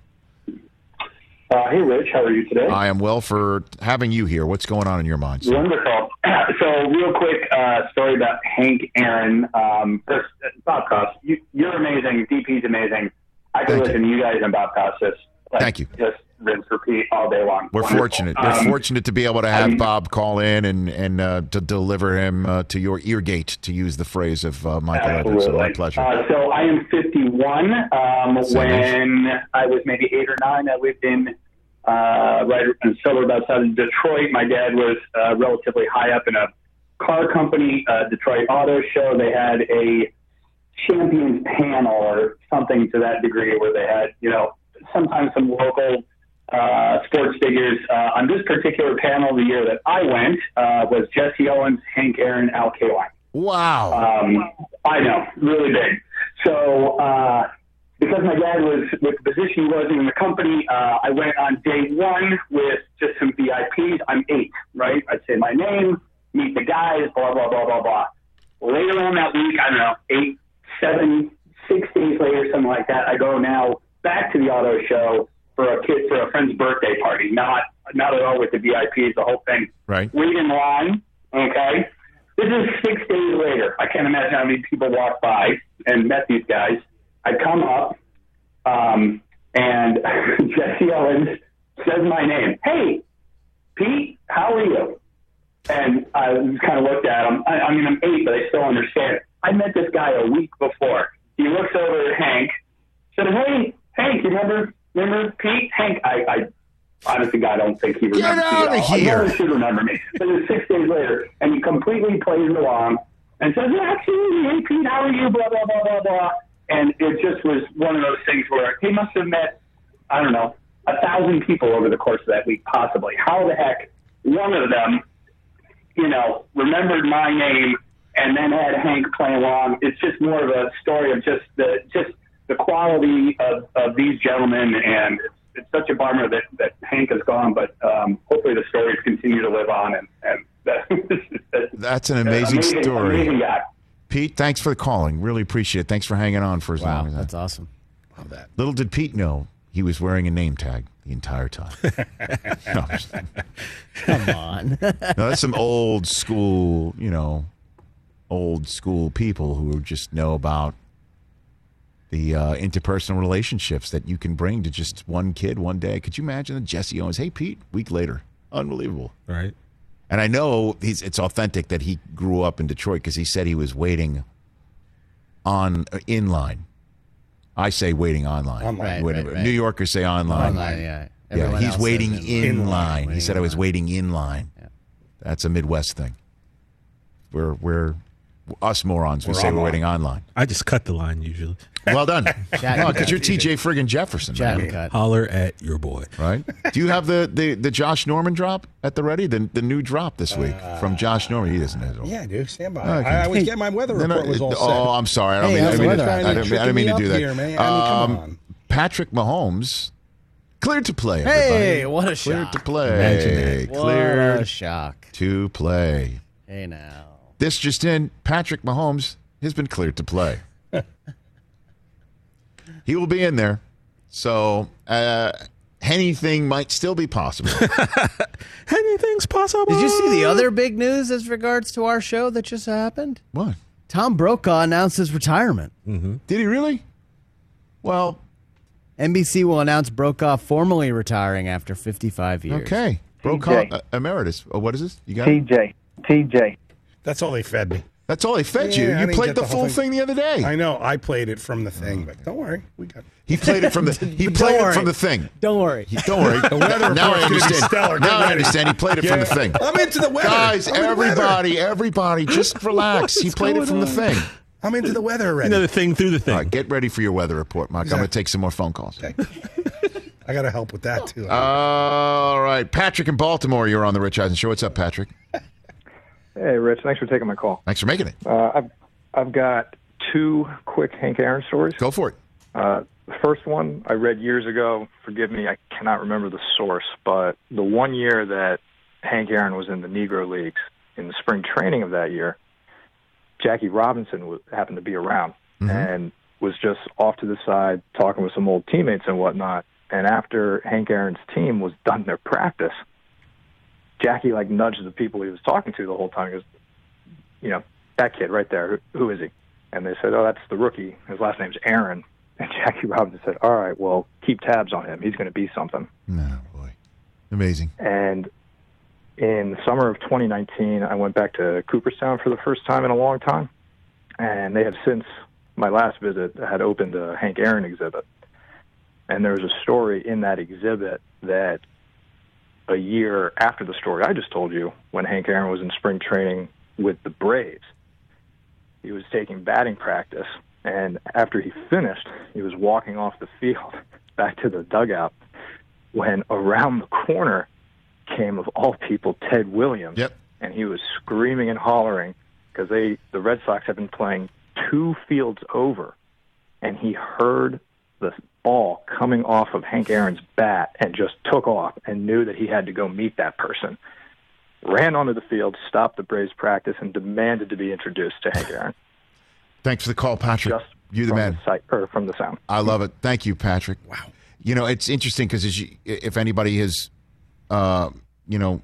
Uh, hey, Rich. How are you today? I am well for having you here. What's going on in your mind? sir? Wonderful. So, real quick uh, story about Hank Aaron. Um, first, Bob Costas, you, you're amazing. D P's amazing. I could Thank listen to you guys and Bob Costas. Like, Thank you. Just rinse, repeat all day long. We're Wonderful. fortunate. We're Um, fortunate to be able to have I'm- Bob call in and and uh, to deliver him uh, to your ear gate, to use the phrase of uh, Michael Edwards. So my pleasure. Uh, so I am fifty-one. Um, Same when I was maybe eight or nine, I lived in uh, right in a suburb outside of Detroit. My dad was uh, relatively high up in a car company, uh, Detroit Auto Show. They had a champions panel or something to that degree where they had, you know, sometimes some local uh, sports figures. Uh, on this particular panel, the year that I went uh, was Jesse Owens, Hank Aaron, Al Kaline. Wow. Um, I know, really big. So uh, because my dad was with the position he was in the company, uh, I went on day one with just some V I Ps. I'm eight, right? I'd say my name, meet the guys, blah, blah, blah, blah, blah. Later on that week, I don't know, eight, seven, six days later, something like that, I go now back to the auto show for a kid, for a friend's birthday party. Not, not at all with the V I Ps, the whole thing. Right. Wait in line, okay? This is six days later. I can't imagine how many people walked by and met these guys. I come up, um, and Jesse Owens says my name. Hey, Pete, how are you? And I just kind of looked at him. I, I mean, I'm eight, but I still understand it. I met this guy a week before. He looks over at Hank, said, hey, Hank, you remember, remember Pete? Hank, I, I honestly, God, I don't think he remembers me. Get out of I here. know he should remember me. But it was six days later, and he completely plays along and says, yeah, absolutely, hey, Pete, how are you, blah, blah, blah, blah, blah. And it just was one of those things where he must have met, I don't know, a thousand people over the course of that week, possibly. How the heck one of them, you know, remembered my name and then had Hank play along. It's just more of a story of just the just the quality of, of these gentlemen, and it's, it's such a bummer that, that Hank is gone, but um, hopefully the stories continue to live on. And, and that, That's an amazing, amazing story. Amazing guy. Pete, thanks for calling. Really appreciate it. Thanks for hanging on for as Wow, long as that. that's awesome. Love that. Little did Pete know he was wearing a name tag the entire time. No, just- Come on. no, that's some old school, you know, old school people who just know about the uh, interpersonal relationships that you can bring to just one kid one day. Could you imagine that Jesse Owens, hey, Pete, week later. Unbelievable. Right. And I know he's, it's authentic that he grew up in Detroit because he said he was waiting on uh, in line. I say waiting online. Online. Right, Wait, right, right. New Yorkers say online. Online, yeah. Yeah, Everyone he's else waiting says in, in line. line. He Waiting said in I was line. waiting in line. Yeah. That's a Midwest thing. We're we're us morons. We We're say we're online. waiting online. I just cut the line usually. Well done. Chat- Because you're T J friggin' Jefferson, Chat man, and cut. Holler at your boy. right? Do you have the, the, the Josh Norman drop at the ready? The the new drop this week from Josh Norman. He doesn't know. Yeah, dude. Stand by. Okay. I always Hey, get my weather No, no, report was all set. oh, I'm sorry. I don't Hey, mean, I how's didn't mean the to, weather? I didn't, I didn't mean to do that. Here, man. I mean, come Um, on. Patrick Mahomes cleared to play. Hey, everybody. what a Cleared shock. to play. Imagine that. What a Cleared shock. to play. Hey, now. This just in: Patrick Mahomes has been cleared to play. He will be in there, so uh, anything might still be possible. Anything's possible. Did you see the other big news as regards to our show that just happened? What? Tom Brokaw announced his retirement. Did he really? Well, N B C will announce Brokaw formally retiring after fifty-five years. okay. Brokaw uh, emeritus. Oh, what is this? You got T it? J. T J. That's all they fed me. That's all they fed Yeah, you. I You didn't played get the, the whole full thing. thing the other day. I know. I played it from the thing, but don't worry. We got He played it from the. He played it worry. from the thing. Don't worry. He- don't worry. weather now I report's gonna be understand. stellar. Get Now I ready. understand. He played it from the thing. I'm into the weather. Guys, I'm into the weather. everybody, everybody, just relax. He played it from the thing. I'm into the weather already. Another thing through the thing. All right, get ready for your weather report, Mark. I'm going to take some more phone calls. I got to help with that, too. All right. Patrick in Baltimore, you're on the Rich Eisen Show. What's up, Patrick? Hey, Rich. Thanks for taking my call. Thanks for making it. Uh, I've I've got two quick Hank Aaron stories. Go for it. Uh, the first one I read years ago. Forgive me, I cannot remember the source, but the one year that Hank Aaron was in the Negro Leagues, in the spring training of that year, Jackie Robinson w- happened to be around Mm-hmm. and was just off to the side talking with some old teammates and whatnot. And after Hank Aaron's team was done their practice, Jackie like nudged the people he was talking to the whole time. He goes, you know, that kid right there, who, who is he? And they said, oh, that's the rookie. His last name's Aaron. And Jackie Robinson said, all right, well, keep tabs on him. He's going to be something. No, boy. Amazing. And in the summer of twenty nineteen, I went back to Cooperstown for the first time in a long time. And they have since, my last visit, had opened a Hank Aaron exhibit. And there was a story in that exhibit that a year after the story I just told you, when Hank Aaron was in spring training with the Braves, he was taking batting practice. And after he finished, he was walking off the field back to the dugout when around the corner came, of all people, Ted Williams. Yep. And he was screaming and hollering because they the Red Sox had been playing two fields over, and he heard the ball coming off of Hank Aaron's bat and just took off and knew that he had to go meet that person. Ran onto the field, stopped the Braves practice, and demanded to be introduced to Hank Aaron. Thanks for the call, Patrick. Just You're the from man. The site, or from the sound. I love it. Thank you, Patrick. Wow. You know, it's interesting because if anybody has, uh, you know,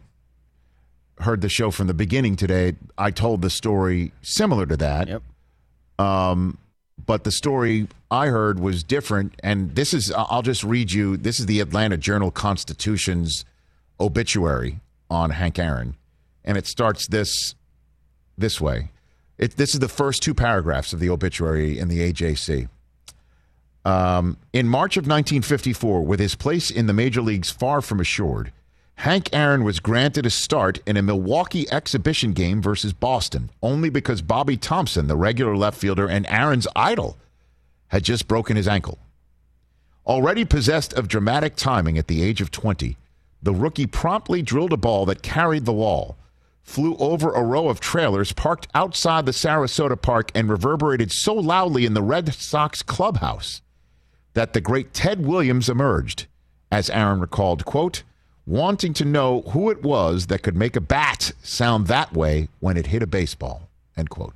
heard the show from the beginning today, I told the story similar to that. Yep. Um, but the story I heard was different. And this is, I'll just read you, this is the Atlanta Journal-Constitution's obituary on Hank Aaron. And it starts this this way. It, this is the first two paragraphs of the obituary in the A J C. Um, in March of nineteen fifty-four, with his place in the major leagues far from assured, Hank Aaron was granted a start in a Milwaukee exhibition game versus Boston, only because Bobby Thompson, the regular left fielder and Aaron's idol, had just broken his ankle. Already possessed of dramatic timing at the age of twenty, the rookie promptly drilled a ball that carried the wall, flew over a row of trailers parked outside the Sarasota Park, and reverberated so loudly in the Red Sox clubhouse that the great Ted Williams emerged, as Aaron recalled, quote, wanting to know who it was that could make a bat sound that way when it hit a baseball, end quote.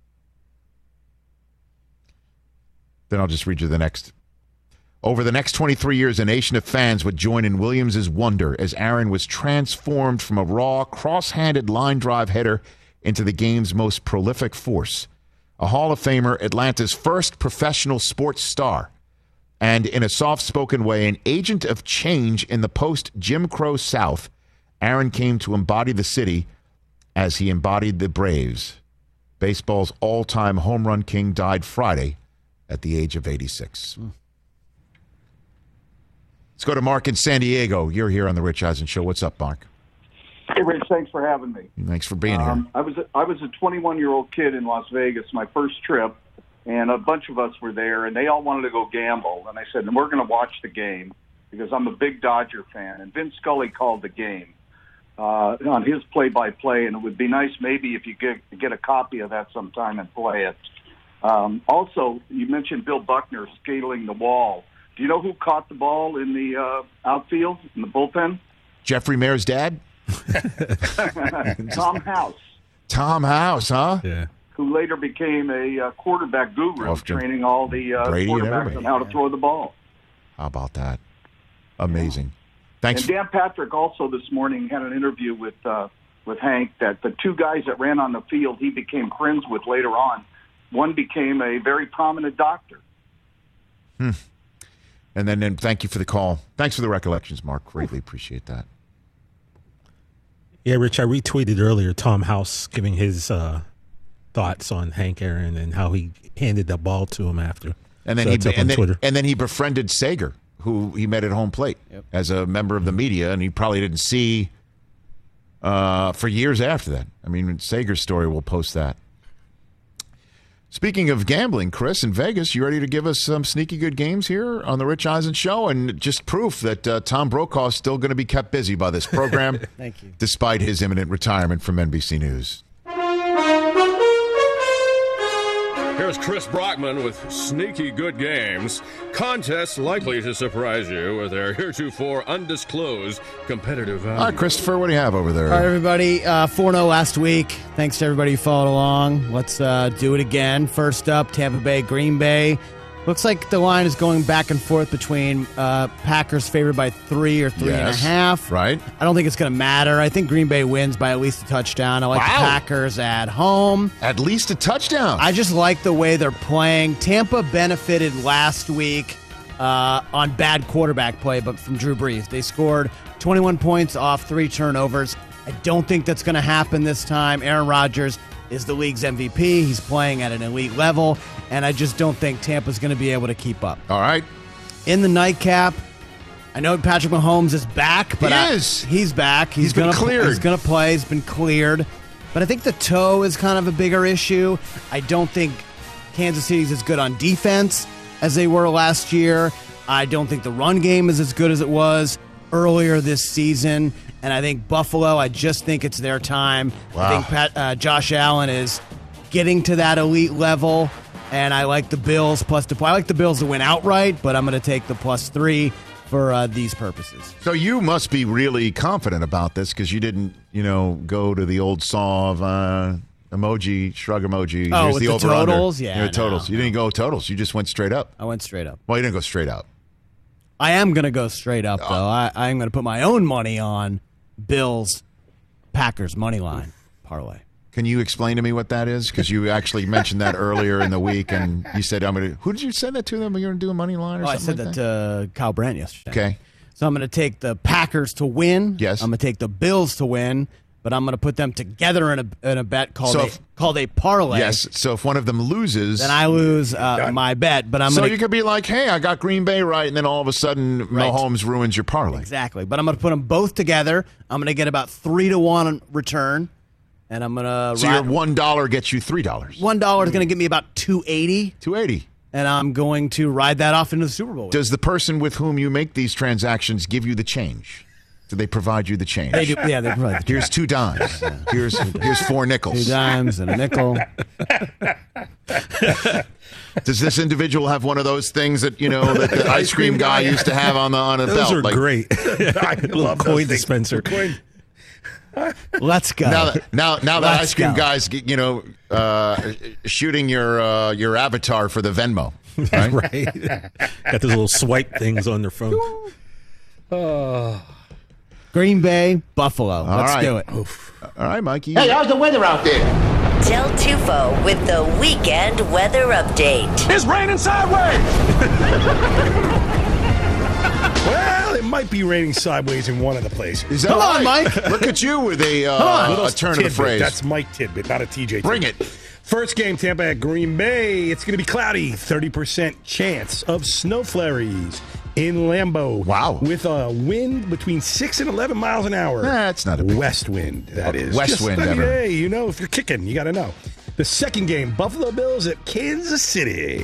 Then I'll just read you the next. Over the next twenty-three years, a nation of fans would join in Williams' wonder as Aaron was transformed from a raw, cross-handed line drive hitter into the game's most prolific force. A Hall of Famer, Atlanta's first professional sports star, and in a soft-spoken way, an agent of change in the post-Jim Crow South, Aaron came to embody the city as he embodied the Braves. Baseball's all-time home run king died Friday at the age of eighty-six. Mm. Let's go to Mark in San Diego. You're here on the Rich Eisen Show. What's up, Mark? Hey, Rich. Thanks for having me. Thanks for being um, here. I was a, I was a twenty-one-year-old kid in Las Vegas, my first trip, and a bunch of us were there, and they all wanted to go gamble. And I said, and we're going to watch the game because I'm a big Dodger fan. And Vince Scully called the game uh, on his play-by-play, and it would be nice maybe if you get, get a copy of that sometime and play it. Um, also, you mentioned Bill Buckner scaling the wall. Do you know who caught the ball in the uh, outfield, in the bullpen? Jeffrey Mayer's dad? Tom House. Tom House, huh? Yeah. Who later became a uh, quarterback guru, Often. training all the uh, Brady and quarterbacks everybody. on how to throw the ball. How about that? Amazing. Thanks. And Dan Patrick also this morning had an interview with uh, with Hank that the two guys that ran on the field he became friends with later on. One became a very prominent doctor. Hmm. And then, then thank you for the call. Thanks for the recollections, Mark. Greatly appreciate that. Yeah, Rich, I retweeted earlier Tom House giving his uh, thoughts on Hank Aaron and how he handed the ball to him after. And then so he it's up and on then, Twitter. and then he befriended Sager, who he met at home plate Yep. as a member of the media, and he probably didn't see uh, for years after that. I mean, Sager's story, we'll post that. Speaking of gambling, Chris, in Vegas, you ready to give us some sneaky good games here on the Rich Eisen Show? And just proof that uh, Tom Brokaw is still going to be kept busy by this program. Thank you. Despite his imminent retirement from N B C News. Here's Chris Brockman with sneaky good games. Contests likely to surprise you with their heretofore undisclosed competitive value. All right, Christopher, what do you have over there? All right, everybody. Uh, four and oh last week. Thanks to everybody who followed along. Let's uh, do it again. First up, Tampa Bay, Green Bay. Looks like the line is going back and forth between uh, Packers favored by three or three and a Yes, half. right. I don't think it's going to matter. I think Green Bay wins by at least a touchdown. I like Wow. the Packers at home. At least a touchdown. I just like the way they're playing. Tampa benefited last week uh, on bad quarterback play, but from Drew Brees. They scored twenty-one points off three turnovers. I don't think that's going to happen this time. Aaron Rodgers is the league's M V P. He's playing at an elite level, and I just don't think Tampa's going to be able to keep up. All right. In the nightcap, I know Patrick Mahomes is back, but He I- is. he's back. He's, He's been gonna, cleared. He's going to play. He's been cleared. But I think the toe is kind of a bigger issue. I don't think Kansas City's as good on defense as they were last year. I don't think the run game is as good as it was earlier this season. And I think Buffalo, I just think it's their time. Wow. I think Pat, uh, Josh Allen is getting to that elite level. And I like the Bills plus the I like the Bills to win outright, but I'm going to take the plus three for uh, these purposes. So you must be really confident about this because you didn't, you know, go to the old saw of uh, emoji, shrug emoji. Oh, Here's with the, the over-under. totals? Yeah, Here are totals. no, You didn't go totals. You just went straight up. I went straight up. Well, you didn't go straight up. I am going to go straight up, though. I, I am going to put my own money on Bills Packers money line parlay. Can you explain to me what that is? Because you actually mentioned that earlier in the week, and you said, I'm going to. Who did you send that to them? You're going to do a money line or Oh, I something said like that to uh, Kyle Brandt yesterday. Okay. So I'm going to take the Packers to win. Yes. I'm going to take the Bills to win, but I'm going to put them together in a in a bet called So a, if- called a parlay. Yes. So if one of them loses, Then I lose uh, my bet, but I'm so going you could be like, hey, I got Green Bay right, and then all of a sudden, Right. Mahomes ruins your parlay. Exactly. But I'm going to put them both together. I'm going to get about three to one return, and I'm going to. So your one dollar gets you three dollars. One dollar is going to give me about two eighty. Two eighty. And I'm going to ride that off into the Super Bowl. Does the person with whom you make these transactions give you the change? Do they provide you the change? They do, yeah, they provide the change. Here's two dimes. Here's here's four nickels. Two dimes and a nickel. Does this individual have one of those things that you know that the ice cream guy used to have on the on a Those belt? are Like- great. I Little love those coin things. dispenser. Coin- Let's go. Now, that, now, now that Let's ice cream go. guy's, you know, uh, shooting your uh, your avatar for the Venmo, right? Right. Got those little swipe things on their phone. Oh. Green Bay, Buffalo. All Let's right. do it. All right, Mikey. Hey, how's the weather out there? Del Tufo with the weekend weather update. It's raining sideways. Well, it might be raining sideways in one of the places. Is that Come on, right? Mike. Look at you with a, Come on. uh, Little a turn tidbit. of the phrase. That's Mike Tidbit, not a T J. Bring Tidbit. it. First game, Tampa at Green Bay. It's going to be cloudy. thirty percent chance of snow flurries in Lambeau. Wow. With a wind between six and eleven miles an hour. That's not a big west wind, that is. West Just, wind, I mean, ever. hey, you know, if you're kicking, you got to know. The second game, Buffalo Bills at Kansas City.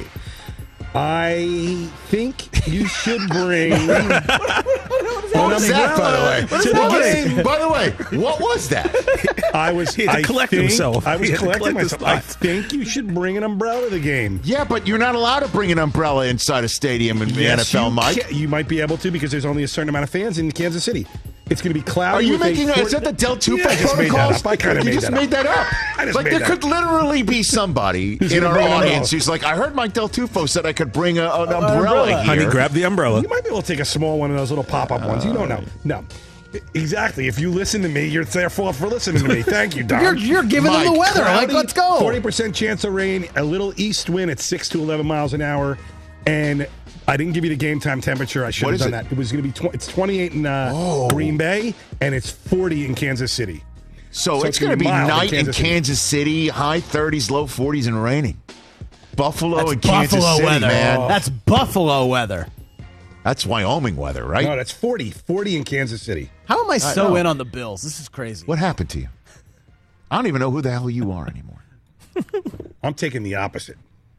I think you should bring. What was that, by the way? To the What was- game. by the way, what was that? I was He had to I collect think- himself. I was He had to collecting collect his myself. I thoughts. think you should bring an umbrella to the game. Yeah, but you're not allowed to bring an umbrella inside a stadium in the N F L, you Mike. can- you might be able to because there's only a certain amount of fans in Kansas City. It's going to be cloudy. Are you with a making? forty Is that the Del Tufo Yeah, I just made that protocols? up. I kind of you made just that made that up. I just like made there that could up. literally be somebody Who's in gonna our bring an audience umbrella? who's like, I heard Mike Del Tufo said I could bring a, an umbrella, umbrella. here. Honey, grab the umbrella. You might be able to take a small one of those little pop-up ones. You don't know. No. Exactly. If you listen to me, you're their fault for listening to me. Thank you, Don. You're, you're giving them the Mike, weather. Like, let's go. forty percent chance of rain, a little east wind at six to eleven miles an hour, and I didn't give you the game time temperature. I should What have is done it? that. It was going to be tw- it's twenty-eight in uh, Oh. Green Bay, and it's forty in Kansas City. So, So it's it's going to be gonna be mild in night in Kansas City. Kansas City, high thirties, low forties, and raining. Buffalo That's and Kansas Buffalo City, weather. man. That's Buffalo weather. That's Wyoming weather, right? No, that's forty. forty in Kansas City. How am I so know. in on the Bills? This is crazy. What happened to you? I don't even know who the hell you are anymore. I'm taking the opposite.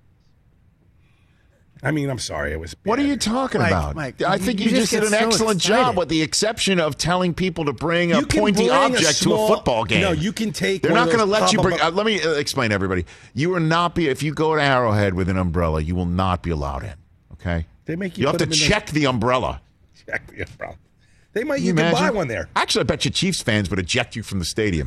I mean, I'm sorry. It was. What are you talking Mike, about? Mike, I you- think you you, just just did get an so excellent excited. job, with the exception of telling people to bring a You can pointy bring a object small- to a football game. No, you can take They're one not of going to those let you bring. pop-up- Uh, let me uh, explain, to everybody. You will not be if you go to Arrowhead with an umbrella. You will not be allowed in. Okay. They make you You have put to them in the- check the umbrella. Check the umbrella. They might. Can You, you can buy imagine? one there. Actually, I bet you Chiefs fans would eject you from the stadium.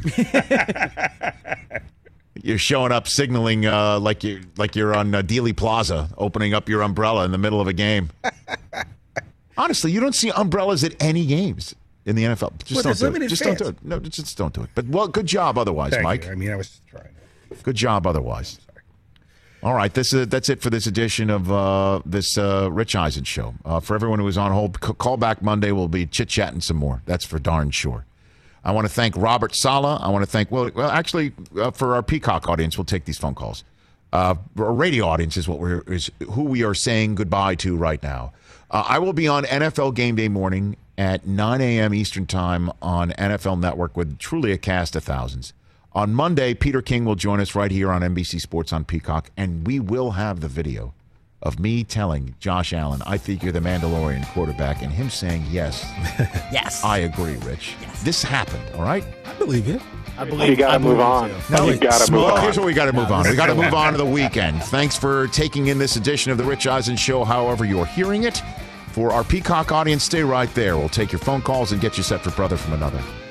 You're showing up signaling uh, like you like you're on uh, Dealey Plaza, opening up your umbrella in the middle of a game. Honestly, you don't see umbrellas at any games in the N F L. Just Well, don't there's do it. limited Just fans. don't do it. No, just don't do it. But well, good job otherwise, Thank Mike. you. I mean, I was trying. Good job otherwise. All right, this is that's it for this edition of uh, this uh, Rich Eisen show. Uh, for everyone who was on hold, c- call back Monday. We'll be chit chatting some more. That's for darn sure. I want to thank Robert Sala. I want to thank well, well, actually, uh, for our Peacock audience, we'll take these phone calls. Uh, our radio audience is what we're is who we are saying goodbye to right now. Uh, I will be on N F L Game Day morning at nine a.m. Eastern Time on N F L Network with truly a cast of thousands. On Monday, Peter King will join us right here on N B C Sports on Peacock, and we will have the video of me telling Josh Allen, I think you're the Mandalorian quarterback, and him saying, yes. Yes. I agree, Rich. Yes. This happened, all right? I believe it. I believe You got I to move believe on. too. Now, You got to move well, on. here's what we got to move on. We got to move on to the weekend. Thanks for taking in this edition of the Rich Eisen Show, however you're hearing it. For our Peacock audience, stay right there. We'll take your phone calls and get you set for Brother from Another.